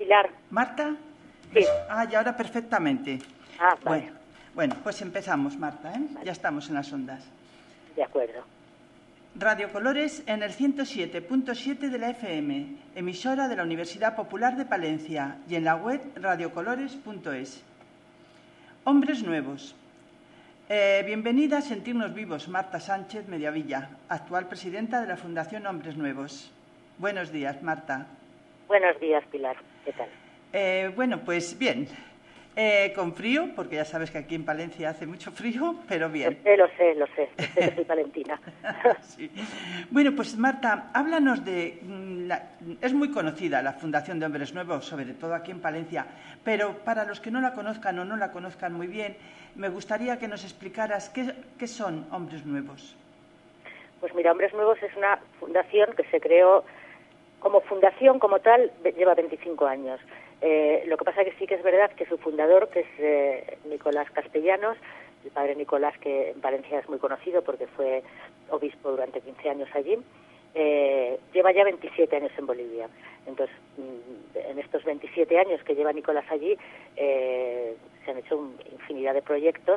Pilar. ¿Marta? Sí. Y ahora perfectamente. Vale. Bueno, pues empezamos, Marta, ¿eh? Vale. Ya estamos en las ondas. De acuerdo. Radio Colores en el 107.7 de la FM, emisora de la Universidad Popular de Palencia, y en la web radiocolores.es. Hombres nuevos. Bienvenida a Sentirnos Vivos, Marta Sánchez Mediavilla, actual presidenta de la Fundación Hombres Nuevos. Buenos días, Marta. Buenos días, Pilar. ¿Qué tal? Bueno, pues bien. Con frío, porque ya sabes que aquí en Palencia hace mucho frío, pero bien. Lo sé que soy palentina. Sí. Bueno, pues Marta, háblanos de... es muy conocida la Fundación de Hombres Nuevos, sobre todo aquí en Palencia, pero para los que no la conozcan o no la conozcan muy bien, me gustaría que nos explicaras qué son Hombres Nuevos. Pues mira, Hombres Nuevos es una fundación que se creó como fundación, como tal, lleva 25 años. Lo que pasa que sí que es verdad que su fundador, que es Nicolás Castellanos, el padre Nicolás, que en Valencia es muy conocido porque fue obispo durante 15 años allí, lleva ya 27 años en Bolivia. Entonces, en estos 27 años que lleva Nicolás allí, se han hecho infinidad de proyectos,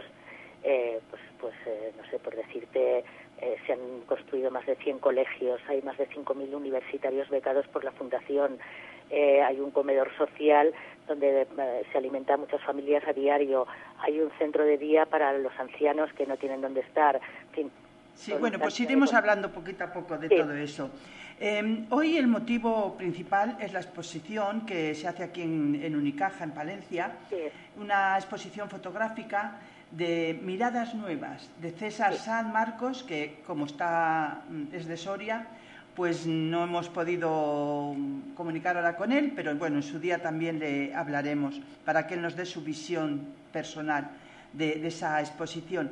no sé, por decirte, se han construido más de 100 colegios, hay más de 5.000 universitarios becados por la Fundación, hay un comedor social donde se alimenta a muchas familias a diario, hay un centro de día para los ancianos que no tienen dónde estar, en fin. Sí, bueno, pues iremos hablando poquito a poco de todo eso. Hoy el motivo principal es la exposición que se hace aquí en Unicaja, en Palencia, una exposición fotográfica de Miradas Nuevas, de César San Marcos, que como es de Soria, pues no hemos podido comunicar ahora con él, pero bueno, en su día también le hablaremos para que él nos dé su visión personal de esa exposición.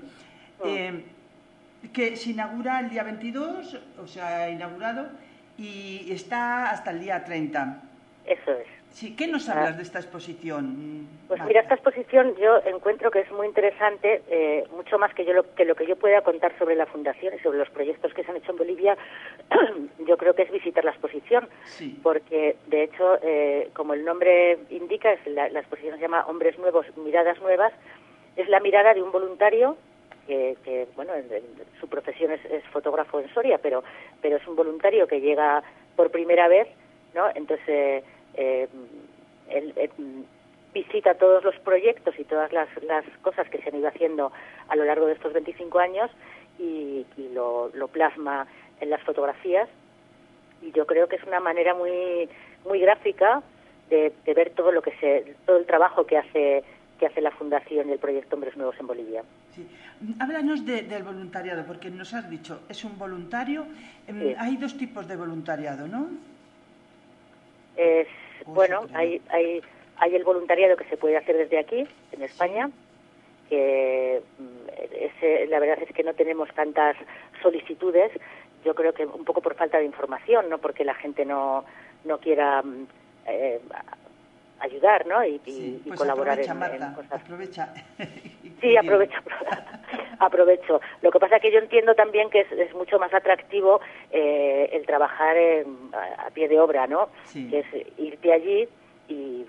Que se inaugura el día 22, o sea, inaugurado, y está hasta el día 30. Eso es. Sí, ¿qué nos hablas de esta exposición? Pues Marta? mira, esta exposición yo encuentro que es muy interesante, mucho más que lo que yo pueda contar sobre la Fundación y sobre los proyectos que se han hecho en Bolivia. Yo creo que es visitar la exposición, porque de hecho, como el nombre indica, la exposición se llama Hombres Nuevos, Miradas Nuevas, es la mirada de un voluntario que bueno, su profesión es fotógrafo en Soria, pero es un voluntario que llega por primera vez, ¿no? Entonces, él visita todos los proyectos y todas las cosas que se han ido haciendo a lo largo de estos 25 años y lo plasma en las fotografías, y yo creo que es una manera muy muy gráfica de ver todo el trabajo que hace la Fundación y el proyecto Hombres Nuevos en Bolivia. Sí. Háblanos del voluntariado, porque nos has dicho, es un voluntario. Hay dos tipos de voluntariado, ¿no? Bueno, hay el voluntariado que se puede hacer desde aquí, en España, que la verdad es que no tenemos tantas solicitudes, yo creo que un poco por falta de información, no porque la gente no quiera ayudar, ¿no? Y pues colaborar aprovecha, en Marta, cosas. Aprovecha. Sí, aprovecho. Lo que pasa es que yo entiendo también que es mucho más atractivo el trabajar a pie de obra, ¿no? Sí. Que es irte allí y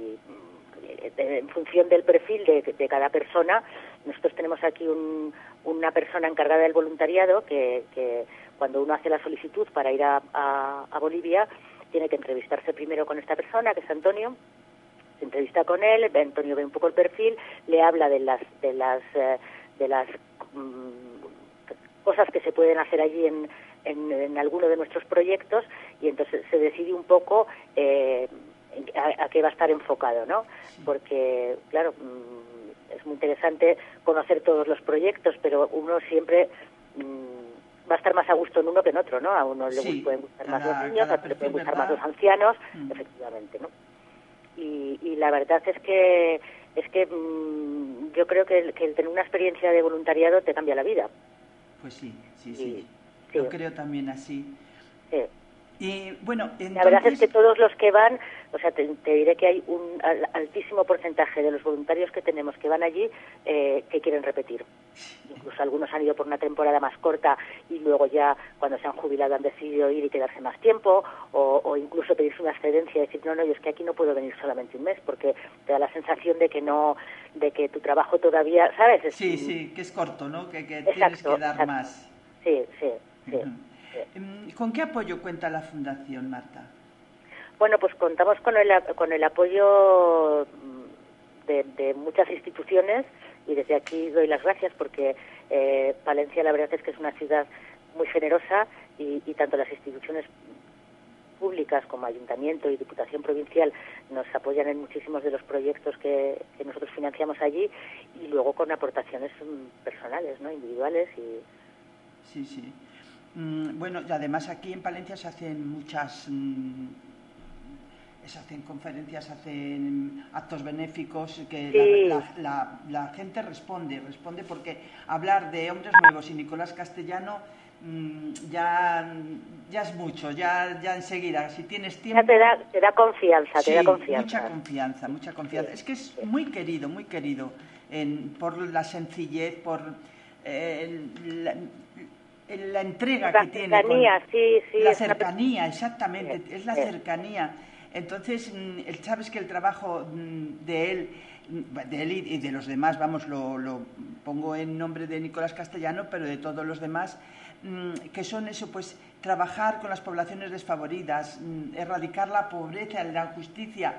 en función del perfil de cada persona. Nosotros tenemos aquí una persona encargada del voluntariado que cuando uno hace la solicitud para ir a Bolivia tiene que entrevistarse primero con esta persona, que es Antonio. Se entrevista con él, Antonio ve un poco el perfil, le habla de las cosas que se pueden hacer allí en alguno de nuestros proyectos, y entonces se decide un poco a qué va a estar enfocado, ¿no? Porque, claro, es muy interesante conocer todos los proyectos, pero uno siempre va a estar más a gusto en uno que en otro, ¿no? A uno le pueden gustar más los niños, a otro le pueden gustar más los ancianos, efectivamente, ¿no? Y la verdad es que yo creo que el tener una experiencia de voluntariado te cambia la vida. Pues sí. Lo creo también así. Sí. Y bueno, entonces... La verdad es que todos los que van, o sea, te diré que hay un altísimo porcentaje de los voluntarios que tenemos que van allí que quieren repetir. Incluso algunos han ido por una temporada más corta y luego ya cuando se han jubilado han decidido ir y quedarse más tiempo, o incluso pedirse una excedencia y decir, no, yo es que aquí no puedo venir solamente un mes, porque te da la sensación de que tu trabajo todavía, ¿sabes? Sí, que es corto, ¿no? Que tienes que dar más. Sí. ¿Con qué apoyo cuenta la Fundación, Marta? Bueno, pues contamos con el apoyo de muchas instituciones, y desde aquí doy las gracias porque Palencia la verdad es que es una ciudad muy generosa y tanto las instituciones públicas como Ayuntamiento y Diputación Provincial nos apoyan en muchísimos de los proyectos que nosotros financiamos allí, y luego con aportaciones personales, ¿no? Individuales y... Sí. Bueno, y además aquí en Palencia se hacen muchas... se hacen conferencias, se hacen actos benéficos que sí. la gente responde porque hablar de Hombres Nuevos y Nicolás Castellano ya es mucho, ya enseguida, si tienes tiempo... Ya te da confianza, sí, te da confianza. Mucha confianza. Sí, es que es muy querido por la sencillez, por la entrega que tiene. La cercanía, sí. La cercanía, exactamente, es la cercanía. Entonces, sabes que el trabajo de él y de los demás, vamos, lo pongo en nombre de Nicolás Castellano, pero de todos los demás, que son eso, pues trabajar con las poblaciones desfavoridas, erradicar la pobreza, la injusticia,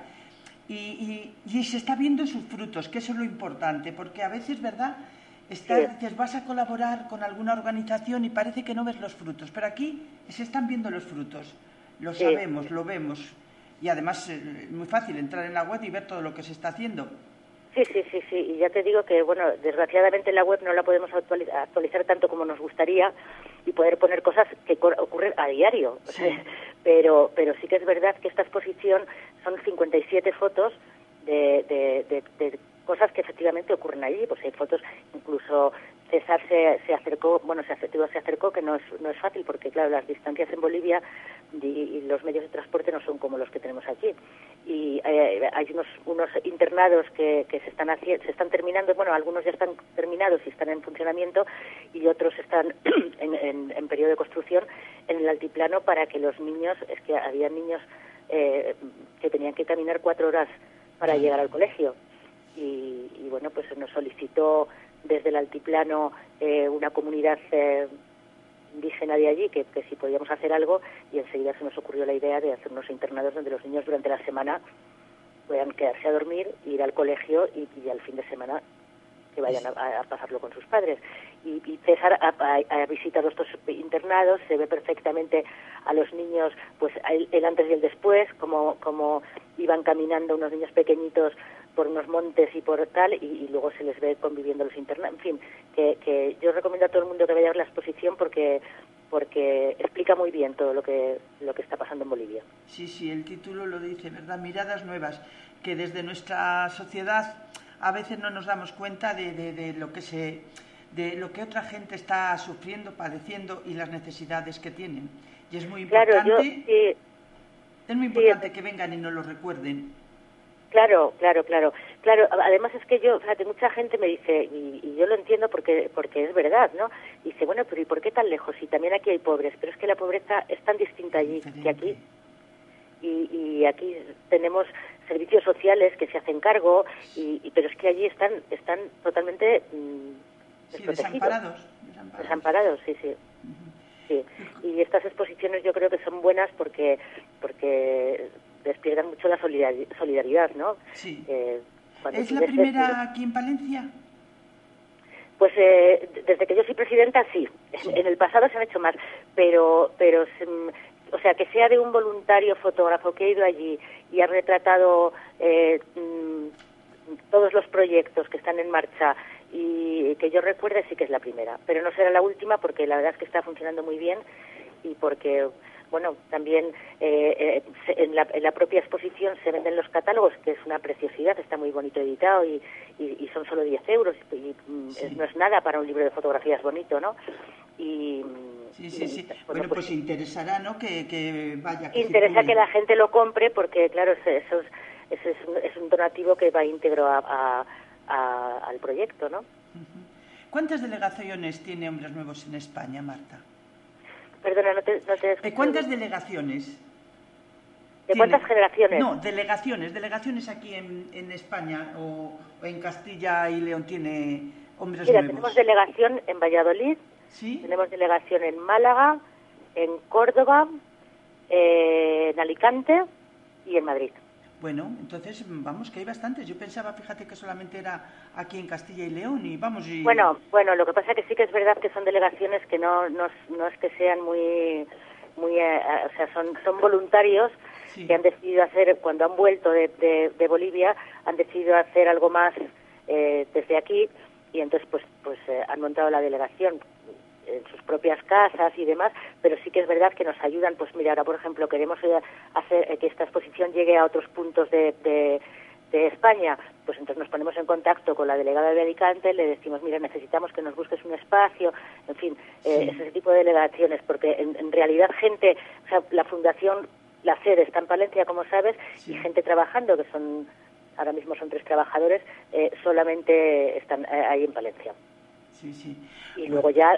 y se está viendo sus frutos, que eso es lo importante, porque a veces, ¿verdad?, dices, vas a colaborar con alguna organización y parece que no ves los frutos, pero aquí se están viendo los frutos, lo sabemos, lo vemos, y además es muy fácil entrar en la web y ver todo lo que se está haciendo. Sí, y ya te digo que, bueno, desgraciadamente la web no la podemos actualizar tanto como nos gustaría y poder poner cosas que ocurren a diario, sí. pero sí que es verdad que esta exposición son 57 fotos de cosas que efectivamente ocurren allí. Pues hay fotos, incluso César se acercó, que no es fácil porque, claro, las distancias en Bolivia y los medios de transporte no son como los que tenemos aquí. Y hay unos internados que se están terminando, bueno, algunos ya están terminados y están en funcionamiento, y otros están en periodo de construcción en el altiplano, para que los niños, es que había niños que tenían que caminar 4 horas para llegar al colegio. Y bueno, pues nos solicitó desde el altiplano una comunidad indígena de allí que si podíamos hacer algo, y enseguida se nos ocurrió la idea de hacer unos internados donde los niños durante la semana puedan quedarse a dormir, ir al colegio y al fin de semana que vayan a pasarlo con sus padres. Y César ha visitado estos internados, se ve perfectamente a los niños, pues el antes y el después, como iban caminando unos niños pequeñitos por unos montes y por tal, y luego se les ve conviviendo los internados. En fin, que yo recomiendo a todo el mundo que vaya a ver la exposición porque explica muy bien todo lo que está pasando en Bolivia. Sí, el título lo dice, ¿verdad? Miradas nuevas, que desde nuestra sociedad a veces no nos damos cuenta de lo que otra gente está sufriendo, padeciendo y las necesidades que tienen. Y es muy importante, es muy importante que vengan y nos lo recuerden. Claro. Además es que fíjate, mucha gente me dice, y yo lo entiendo porque es verdad, ¿no? Dice, bueno, pero ¿y por qué tan lejos? Y también aquí hay pobres, pero es que la pobreza es tan distinta allí que aquí. Y aquí tenemos servicios sociales que se hacen cargo, pero es que allí están totalmente desamparados, sí. Sí. Y estas exposiciones yo creo que son buenas porque despiertan mucho la solidaridad, ¿no? Sí. ¿Es la primera aquí en Palencia? Pues desde que yo soy presidenta, sí. En el pasado se han hecho más, pero o sea, que sea de un voluntario fotógrafo que ha ido allí y ha retratado todos los proyectos que están en marcha, y que yo recuerde, sí que es la primera, pero no será la última, porque la verdad es que está funcionando muy bien, y porque, bueno, también en la propia exposición se venden los catálogos, que es una preciosidad, está muy bonito editado, y son solo 10 euros, y no es nada para un libro de fotografías bonito, ¿no? Y Sí. Bueno, pues interesará, ¿no? Que vaya. Que interesa circule. que la gente lo compre porque, claro, eso es un donativo que va íntegro al proyecto, ¿no? ¿Cuántas delegaciones tiene Hombres Nuevos en España, Marta? Perdona, no te escucho. ¿Cuántas delegaciones? ¿De cuántas generaciones? No, delegaciones aquí en España o en Castilla y León tiene Hombres Nuevos. Tenemos delegación en Valladolid, ¿Sí? Tenemos delegación en Málaga, en Córdoba, en Alicante y en Madrid. Bueno, entonces vamos, que hay bastantes. Yo pensaba, fíjate, que solamente era aquí en Castilla y León y vamos y... Bueno, lo que pasa es que sí que es verdad que son delegaciones que no es que sean muy o sea, son voluntarios que han decidido hacer, cuando han vuelto de Bolivia, han decidido hacer algo más desde aquí y entonces pues han montado la delegación en sus propias casas y demás, pero sí que es verdad que nos ayudan. Pues mira, ahora por ejemplo queremos hacer que esta exposición llegue a otros puntos de España, pues entonces nos ponemos en contacto con la delegada de Alicante, le decimos, mira, necesitamos que nos busques un espacio, en fin, ese tipo de delegaciones, porque en realidad gente, o sea, la fundación, la sede está en Palencia, como sabes, y gente trabajando, que son, ahora mismo son 3 trabajadores, solamente están ahí en Palencia. Sí. Y luego ya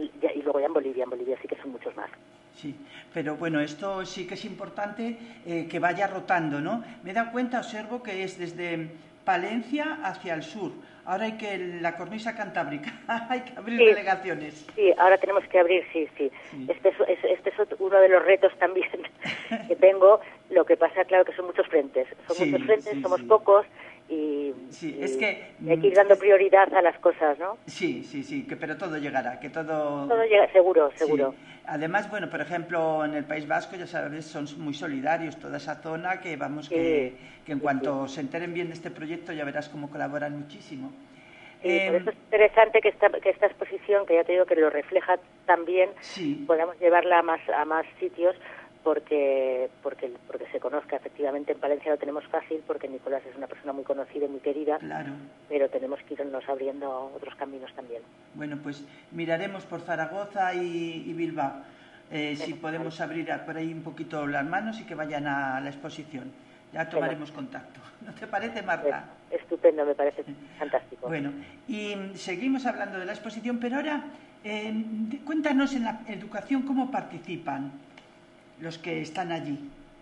en Bolivia sí que son muchos más. Sí, pero bueno, esto sí que es importante que vaya rotando, ¿no? Me he dado cuenta, observo que es desde Palencia hacia el sur. Ahora hay que la cornisa cantábrica, hay que abrir delegaciones. Sí, ahora tenemos que abrir, sí. Este es uno de los retos también que tengo. Lo que pasa, claro, que son muchos frentes. Somos pocos y es que hay que ir dando prioridad a las cosas, ¿no? Sí, pero todo llegará, que todo llega, seguro. Sí. Además, bueno, por ejemplo, en el País Vasco, ya sabes, son muy solidarios toda esa zona, que vamos, que en cuanto se enteren bien de este proyecto ya verás cómo colaboran muchísimo. Por eso es interesante que esta exposición, que ya te digo que lo refleja también, podamos llevarla a más sitios, porque se conozca. Efectivamente en Palencia lo tenemos fácil porque Nicolás es una persona muy conocida y muy querida, claro, pero tenemos que irnos abriendo otros caminos también. Bueno, pues miraremos por Zaragoza y Bilbao, si podemos abrir por ahí un poquito las manos y que vayan a la exposición. Ya tomaremos contacto. ¿No te parece, Marta? Estupendo, me parece fantástico. Bueno, y seguimos hablando de la exposición, pero ahora cuéntanos en la educación cómo participan los que están allí.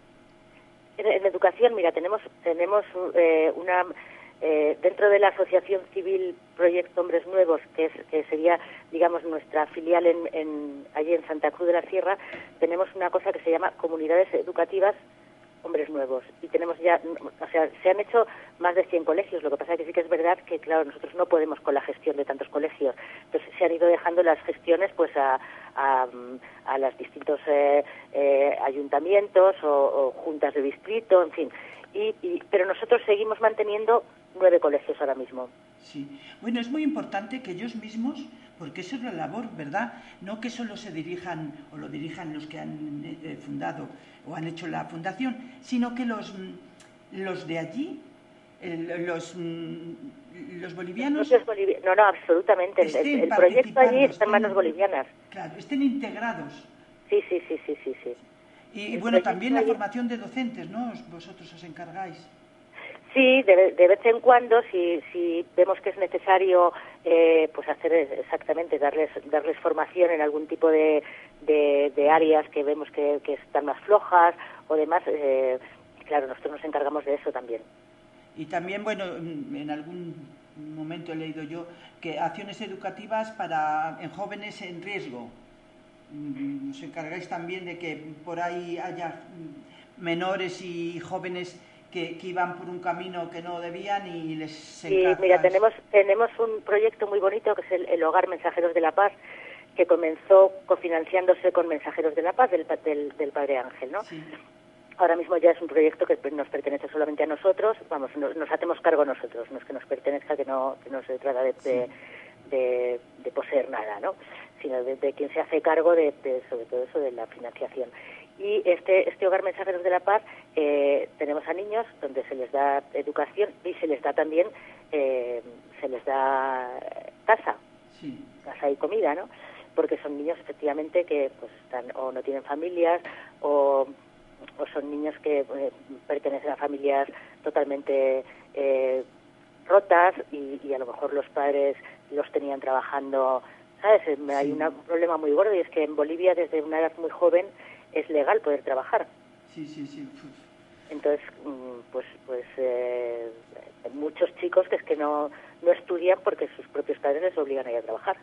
En educación, mira, tenemos una dentro de la Asociación Civil Proyecto Hombres Nuevos, que sería, digamos, nuestra filial allí en Santa Cruz de la Sierra, tenemos una cosa que se llama Comunidades Educativas Hombres Nuevos, y tenemos ya, o sea, se han hecho más de 100 colegios. Lo que pasa es que sí que es verdad que, claro, nosotros no podemos con la gestión de tantos colegios, entonces se han ido dejando las gestiones pues a los distintos ayuntamientos o juntas de distrito, en fin, pero nosotros seguimos manteniendo 9 colegios ahora mismo. Sí, bueno, es muy importante que ellos mismos, porque eso es la labor, ¿verdad? No que solo se dirijan o lo dirijan los que han fundado o han hecho la fundación, sino que los de allí, los bolivianos... No, absolutamente. El proyecto allí está en manos bolivianas. Claro, estén integrados. Sí. Y bueno, también la formación de docentes, ¿no? Vosotros os encargáis. Sí, de vez en cuando, si vemos que es necesario, pues hacer exactamente, darles formación en algún tipo de áreas que vemos que están más flojas o demás, claro, nosotros nos encargamos de eso también. Y también, bueno, en algún momento he leído yo que acciones educativas en jóvenes en riesgo. Os encargáis también de que por ahí haya menores y jóvenes que iban por un camino que no debían y les encargas... Sí, mira, tenemos un proyecto muy bonito que es el Hogar Mensajeros de la Paz, que comenzó cofinanciándose con Mensajeros de la Paz del Padre Ángel, ¿no? Sí. Ahora mismo ya es un proyecto que nos pertenece solamente a nosotros, vamos, nos hacemos cargo nosotros, no es que nos pertenezca, que no se trata de poseer nada, ¿no? Sino de quien se hace cargo de sobre todo eso, de la financiación. Y este Hogar Mensajeros de la Paz, tenemos a niños donde se les da educación y se les da también casa y comida, ¿no? porque son niños efectivamente que pues están o no tienen familias o son niños que pertenecen a familias totalmente rotas y a lo mejor los padres los tenían trabajando, ¿sabes? Hay un problema muy gordo y es que en Bolivia desde una edad muy joven es legal poder trabajar. Sí. Entonces, muchos chicos que es que no estudian porque sus propios padres les obligan a ir a trabajar.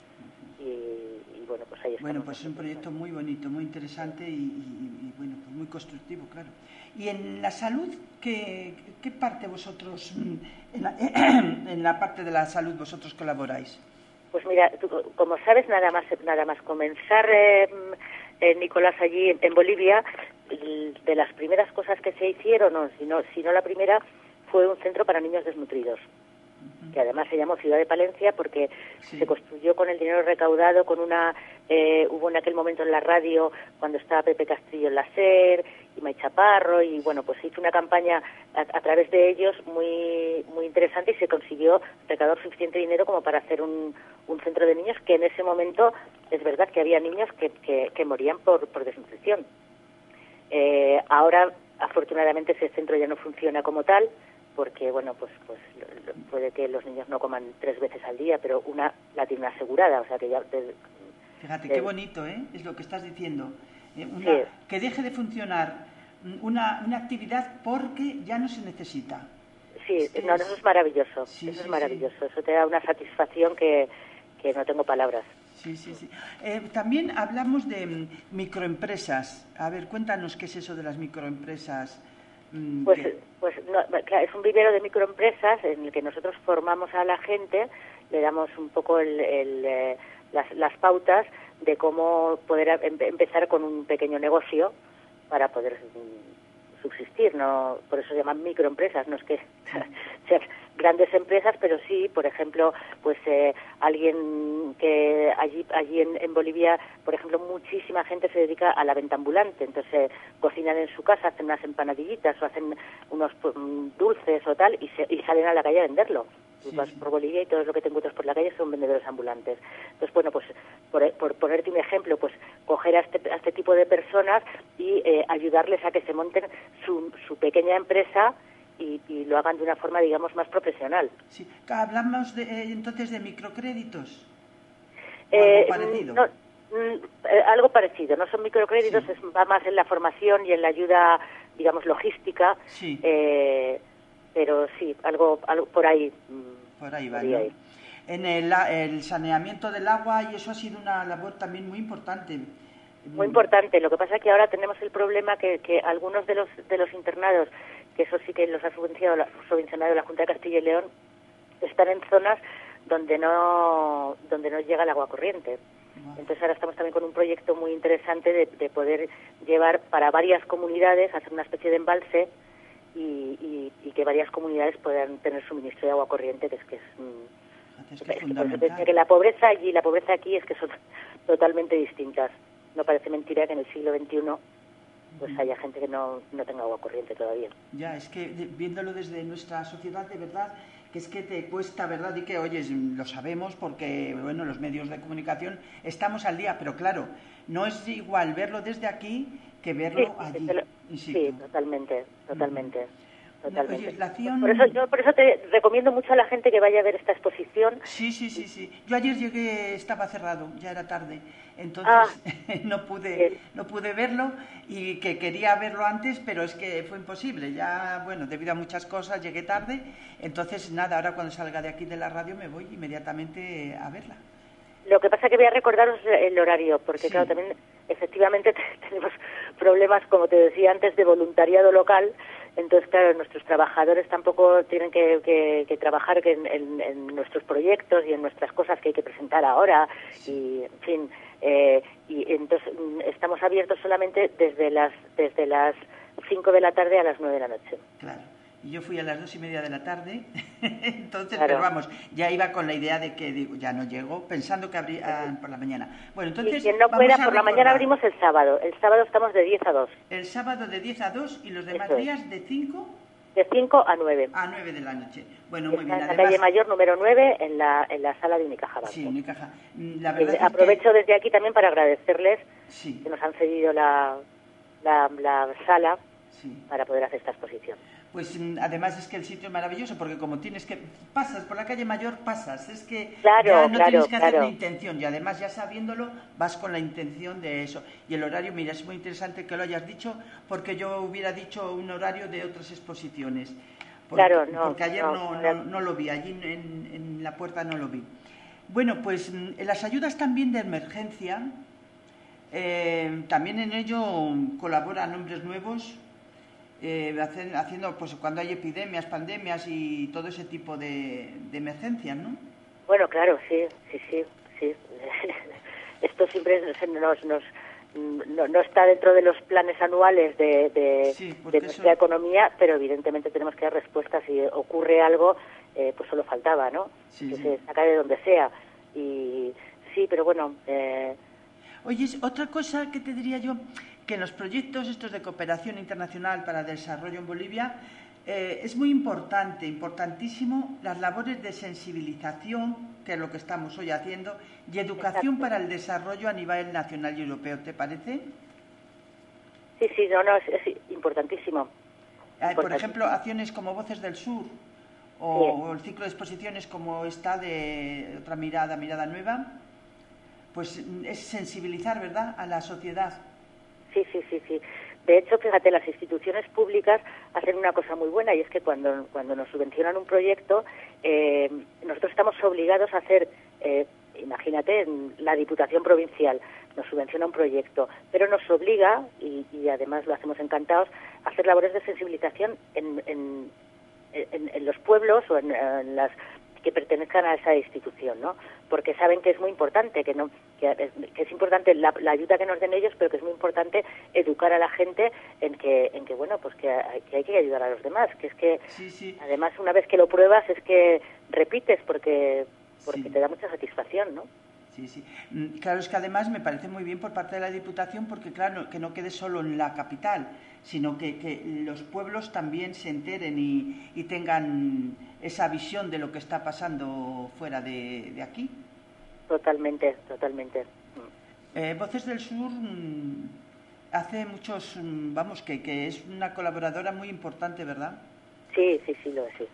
Y bueno, pues ahí está. Bueno, pues es un proyecto muy bonito, muy interesante y bueno, pues muy constructivo, claro. Y en la salud, ¿qué parte vosotros, en la parte de la salud vosotros colaboráis? Pues mira, tú, como sabes, nada más comenzar, Nicolás, allí en Bolivia, de las primeras cosas que se hicieron, si no la primera, fue un centro para niños desnutridos, que además se llamó Ciudad de Palencia porque se construyó con el dinero recaudado, hubo en aquel momento en la radio, cuando estaba Pepe Castillo en la SER, y May Chaparro, y bueno, pues se hizo una campaña a través de ellos muy muy interesante y se consiguió recaudar suficiente dinero como para hacer un centro de niños, que en ese momento es verdad que había niños que morían por desnutrición. Ahora, afortunadamente, ese centro ya no funciona como tal, porque, bueno, pues puede que los niños no coman 3 veces al día, pero una la tienen asegurada, o sea que ya... Fíjate, qué bonito, es lo que estás diciendo. Que deje de funcionar una actividad porque ya no se necesita. Sí, eso es maravilloso, es maravilloso, eso te da una satisfacción que no tengo palabras. Sí. También hablamos de microempresas. A ver, cuéntanos qué es eso de las microempresas. Pues es un vivero de microempresas en el que nosotros formamos a la gente, le damos un poco las pautas de cómo poder empezar con un pequeño negocio para poder subsistir, ¿no? Por eso se llaman microempresas, no es que sean grandes empresas, pero sí, por ejemplo, pues alguien que allí en Bolivia, por ejemplo, muchísima gente se dedica a la venta ambulante, entonces cocinan en su casa, hacen unas empanadillitas o hacen unos dulces o tal y salen a la calle a venderlo. Sí. Vas por Bolivia y todo lo que te encuentras por la calle son vendedores ambulantes. Entonces, bueno, pues por ponerte un ejemplo, pues coger a este tipo de personas y ayudarles a que se monten su pequeña empresa y lo hagan de una forma, digamos, más profesional. Sí. Hablamos entonces de microcréditos. ¿Algo parecido? Algo parecido. No son microcréditos, sí. Va más en la formación y en la ayuda, digamos, logística. Sí. Pero sí, algo por ahí. Por ahí va, ¿no? En el saneamiento del agua, y eso ha sido una labor también muy importante. Muy importante. Lo que pasa es que ahora tenemos el problema que algunos de los internados, que eso sí que los ha subvencionado la Junta de Castilla y León, están en zonas donde no llega el agua corriente. Wow. Entonces ahora estamos también con un proyecto muy interesante de poder llevar para varias comunidades, hacer una especie de embalse y que varias comunidades puedan tener suministro de agua corriente, que es fundamental. Que la pobreza allí y la pobreza aquí es que son totalmente distintas. No parece mentira que en el siglo XXI pues haya gente que no tenga agua corriente todavía. Ya, es que viéndolo desde nuestra sociedad, de verdad, que es que te cuesta, ¿verdad? Y que, oyes, lo sabemos porque, bueno, los medios de comunicación estamos al día, pero claro, no es igual verlo desde aquí que verlo allí. Sí, totalmente. Legislación... Por eso te recomiendo mucho a la gente que vaya a ver esta exposición. Sí. Yo ayer llegué, estaba cerrado, ya era tarde, entonces no pude verlo y que quería verlo antes, pero es que fue imposible. Ya, bueno, debido a muchas cosas llegué tarde, entonces nada, ahora cuando salga de aquí de la radio me voy inmediatamente a verla. Lo que pasa es que voy a recordaros el horario, porque claro, también efectivamente tenemos problemas, como te decía antes, de voluntariado local. Entonces, claro, nuestros trabajadores tampoco tienen que trabajar en nuestros proyectos y en nuestras cosas que hay que presentar ahora. Y, en fin, y entonces estamos abiertos solamente desde las 5 de la tarde a las 9 de la noche. Claro. Y yo fui a las 2:30 de la tarde, entonces, claro. Pero vamos, ya iba con la idea de que digo, ya no llego, pensando que abrían por la mañana. Bueno, entonces, y quien no pueda, por la mañana abrimos el sábado. El sábado estamos de 10 a 2. El sábado de 10 a 2 y los demás días de 5 De 5 a 9. A 9 de la noche. Bueno, muy bien. En la calle Mayor número 9, en la sala de Unicaja Banco. Sí, Unicaja. La verdad aprovecho desde aquí también para agradecerles que nos han cedido la sala para poder hacer esta exposición. Pues además es que el sitio es maravilloso porque como pasas por la calle Mayor, es que ya no tienes que hacer ni intención y además ya sabiéndolo vas con la intención de eso. Y el horario, mira, es muy interesante que lo hayas dicho porque yo hubiera dicho un horario de otras exposiciones. Porque ayer no lo vi, allí en la puerta no lo vi. Bueno, pues en las ayudas también de emergencia, también en ello colaboran Hombres Nuevos, haciendo pues cuando hay epidemias, pandemias y todo ese tipo de emergencias, ¿no? Bueno, claro, sí. Esto siempre no está dentro de los planes anuales de nuestra economía, pero evidentemente tenemos que dar respuesta. Si ocurre algo, pues solo faltaba, ¿no? Que se saca de donde sea. Y sí, pero bueno... Oye, otra cosa que te diría yo, que en los proyectos estos de cooperación internacional para el desarrollo en Bolivia es muy importantísimo las labores de sensibilización, que es lo que estamos hoy haciendo, y educación para el desarrollo a nivel nacional y europeo. ¿Te parece? Sí, es importantísimo. Por ejemplo, acciones como Voces del Sur o el ciclo de exposiciones como esta de Otra Mirada, Mirada Nueva, pues es sensibilizar, ¿verdad?, a la sociedad. Sí. De hecho, fíjate, las instituciones públicas hacen una cosa muy buena y es que cuando nos subvencionan un proyecto, nosotros estamos obligados a hacer, imagínate, la Diputación Provincial nos subvenciona un proyecto, pero nos obliga, y además lo hacemos encantados, a hacer labores de sensibilización en los pueblos o en las que pertenezcan a esa institución, ¿no? Porque saben que es muy importante, que es importante la ayuda que nos den ellos, pero que es muy importante educar a la gente en que bueno, pues que hay que ayudar a los demás, que es que además una vez que lo pruebas es que repites porque te da mucha satisfacción, ¿no? Sí. Claro, es que además me parece muy bien por parte de la Diputación porque, claro, que no quede solo en la capital, sino que los pueblos también se enteren y tengan esa visión de lo que está pasando fuera de aquí. Totalmente. Voces del Sur hace muchos, que es una colaboradora muy importante, ¿verdad? Sí, lo es, sí.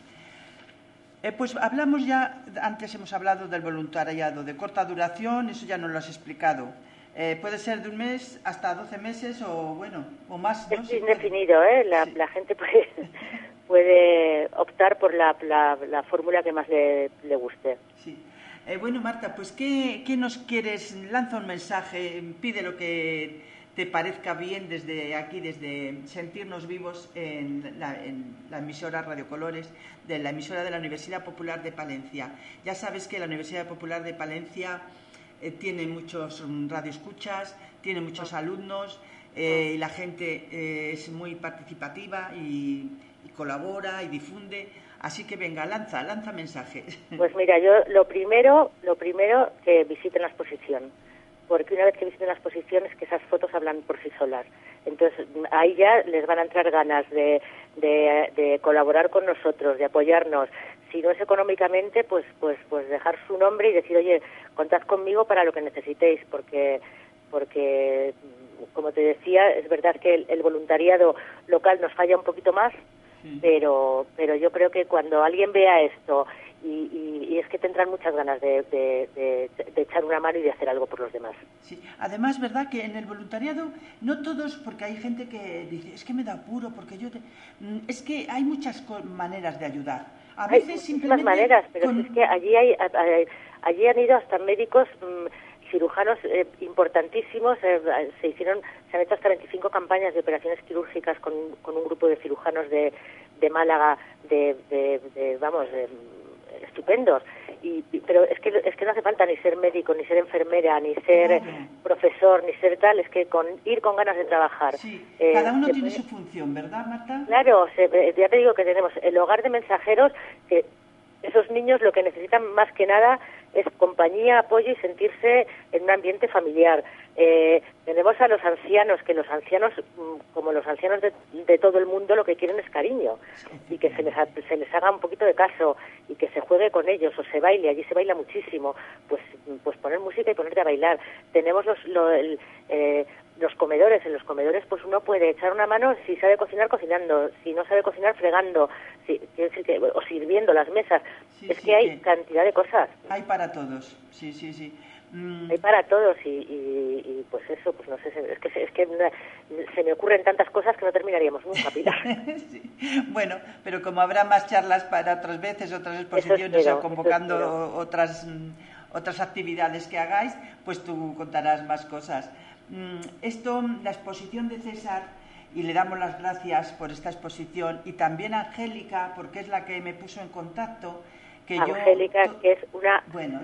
Pues hablamos ya, antes hemos hablado del voluntariado de corta duración, eso ya nos lo has explicado. Puede ser de un mes hasta 12 meses o más, ¿no? Es indefinido, ¿eh? La gente puede optar por la fórmula que más le guste. Sí. Bueno, Marta, pues ¿qué nos quieres? Lanza un mensaje, pide lo que te parezca bien desde aquí, desde Sentirnos Vivos en la emisora Radio Colores, de la emisora de la Universidad Popular de Palencia. Ya sabes que la Universidad Popular de Palencia tiene muchos radioescuchas, tiene muchos alumnos, y la gente es muy participativa y colabora y difunde. Así que venga, lanza mensajes. Pues mira, yo lo primero que visiten la exposición, porque una vez que visiten la exposición es que esas fotos hablan por sí solas. Entonces ahí ya les van a entrar ganas de colaborar con nosotros, de apoyarnos. Si no es económicamente, pues dejar su nombre y decir, oye, contad conmigo para lo que necesitéis, porque como te decía, es verdad que el voluntariado local nos falla un poquito más, pero yo creo que cuando alguien vea esto y es que tendrán muchas ganas de echar una mano y de hacer algo por los demás. Sí, además, ¿verdad? Que en el voluntariado, no todos, porque hay gente que dice, es que me da apuro, porque es que hay muchas maneras de ayudar. A veces hay simplemente maneras, pero es que allí han ido hasta médicos, cirujanos importantísimos, se han hecho hasta 25 campañas de operaciones quirúrgicas con un grupo de cirujanos de Málaga, estupendos. Pero es que no hace falta ni ser médico, ni ser enfermera, ni ser profesor, ni ser tal, es que ir con ganas de trabajar. Sí, cada uno tiene su función, ¿verdad, Marta? Claro, ya te digo que tenemos el hogar de mensajeros, que esos niños lo que necesitan más que nada es compañía, apoyo y sentirse en un ambiente familiar. Tenemos a los ancianos, que los ancianos, como los ancianos de todo el mundo, lo que quieren es cariño, y que se les haga un poquito de caso, y que se juegue con ellos, o se baile, allí se baila muchísimo, pues poner música y ponerte a bailar. Tenemos los comedores, en los comedores pues uno puede echar una mano si sabe cocinar cocinando, si no sabe cocinar fregando, o sirviendo las mesas. Hay cantidad de cosas. Hay para todos, sí. Hay para todos y pues eso, pues no sé, es que se me ocurren tantas cosas que no terminaríamos nunca, Pilar. Sí. Bueno, pero como habrá más charlas para otras veces, otras exposiciones o convocando otras actividades que hagáis, pues tú contarás más cosas. La exposición de César, y le damos las gracias por esta exposición, y también a Angélica, porque es la que me puso en contacto. Angélica, que es una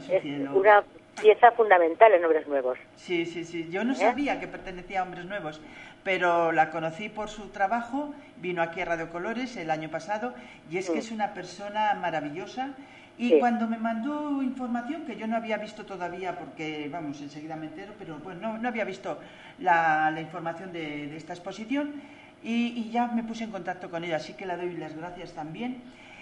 pieza fundamental en Hombres Nuevos. Sí. Yo no sabía que pertenecía a Hombres Nuevos, pero la conocí por su trabajo, vino aquí a Radio Colores el año pasado, y es que es una persona maravillosa. Y cuando me mandó información, que yo no había visto todavía, porque, vamos, enseguida me entero, pero bueno, no había visto la información de esta exposición, y ya me puse en contacto con ella, así que le doy las gracias también.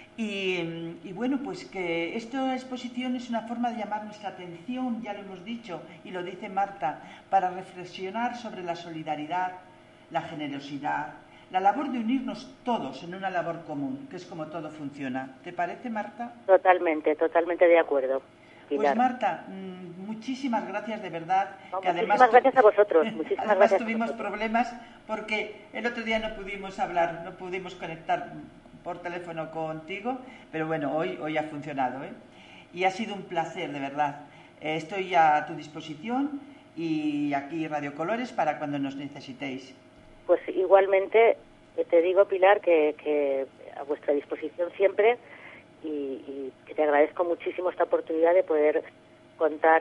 Y bueno, pues que esta exposición es una forma de llamar nuestra atención, ya lo hemos dicho, y lo dice Marta, para reflexionar sobre la solidaridad, la generosidad, la labor de unirnos todos en una labor común, que es como todo funciona. ¿Te parece, Marta? Totalmente de acuerdo, Pilar. Pues Marta, muchísimas gracias de verdad. Muchísimas gracias a vosotros. Además tuvimos problemas porque el otro día no pudimos hablar, no pudimos conectar por teléfono contigo, pero bueno, hoy ha funcionado, y ha sido un placer, de verdad. Estoy a tu disposición y aquí Radio Colores para cuando nos necesitéis. Pues igualmente te digo, Pilar, que a vuestra disposición siempre, y que te agradezco muchísimo esta oportunidad de poder contar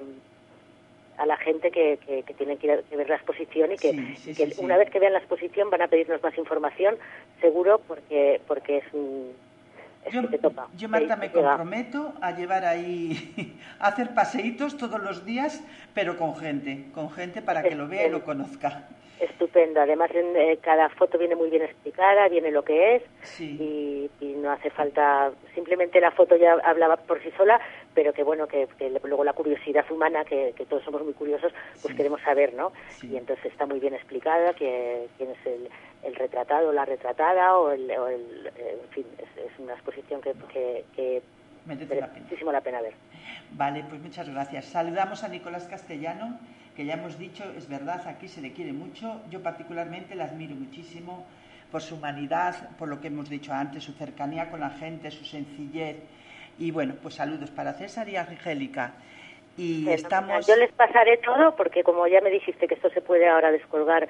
a la gente que tiene que ver la exposición y que una vez que vean la exposición van a pedirnos más información, seguro, porque es que te toca. Yo, Marta, me comprometo a llevar ahí, a hacer paseitos todos los días, pero con gente para que lo vea y lo conozca. Estupendo. Además, cada foto viene muy bien explicada, viene lo que es, y no hace falta, simplemente la foto ya hablaba por sí sola, pero que bueno, que luego la curiosidad humana, que todos somos muy curiosos, pues queremos saber, ¿no? Y entonces está muy bien explicada quién es el retratado, la retratada, en fin, es una exposición que merece muchísimo la pena ver. Vale, pues muchas gracias. Saludamos a Nicolás Castellano, que ya hemos dicho, es verdad, aquí se le quiere mucho. Yo particularmente la admiro muchísimo por su humanidad, por lo que hemos dicho antes, su cercanía con la gente, su sencillez. Y bueno, pues saludos para César y Angélica. Y estamos... Yo les pasaré todo, porque como ya me dijiste que esto se puede ahora descolgar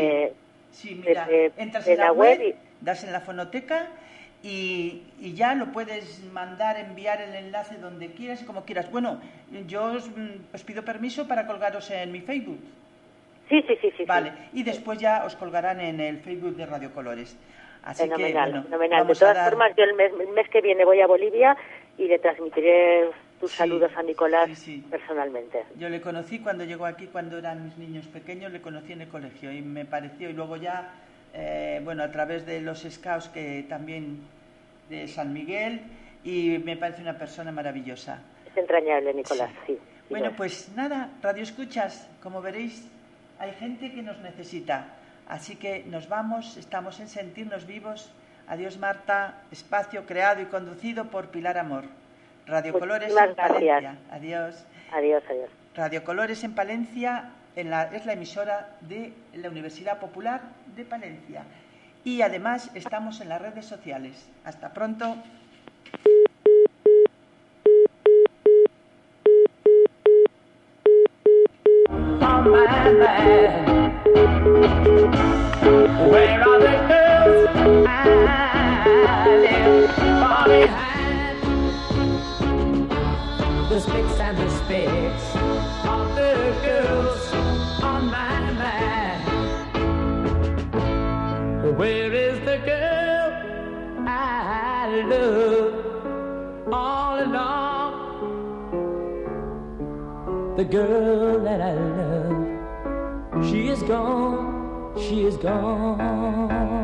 mira, entras en la web, das en la fonoteca y ya lo puedes enviar el enlace donde quieras y como quieras. Bueno, yo os pido permiso para colgaros en mi Facebook. Sí. Vale, y después ya os colgarán en el Facebook de Radio Colores. Así fenomenal. De todas formas, yo el mes que viene voy a Bolivia y le transmitiré tus saludos a Nicolás personalmente. Yo le conocí cuando llegó aquí, cuando eran mis niños pequeños, le conocí en el colegio y me pareció, y luego ya, a través de los scouts que también de San Miguel, y me parece una persona maravillosa. Es entrañable, Nicolás, sí. Bueno, pues nada, Radio Escuchas, como veréis, hay gente que nos necesita. Así que nos vamos, estamos en Sentirnos Vivos. Adiós, Marta, espacio creado y conducido por Pilar Amor. Radio Colores en Palencia. Adiós. Adiós. Radio Colores en Palencia es la emisora de la Universidad Popular de Palencia. Y además estamos en las redes sociales. Hasta pronto. Where are the girls I live far behind? The sticks and the spicks of the girls on my mind. Where is the girl I love all along? the girl that I love. She is gone, she is gone.